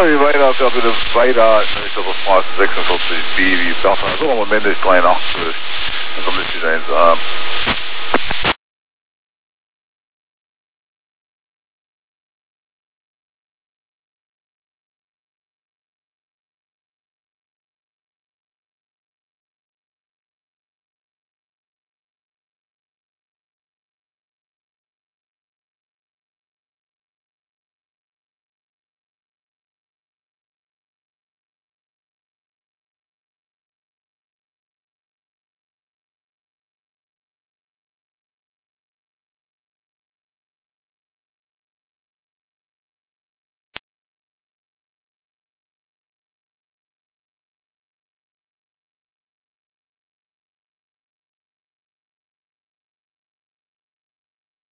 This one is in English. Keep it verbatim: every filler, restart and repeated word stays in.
on die radar, got a bit of radar, and it's over five to six, and got the B V buffer. It's all on Mendes Glen off to the, on the students. Um,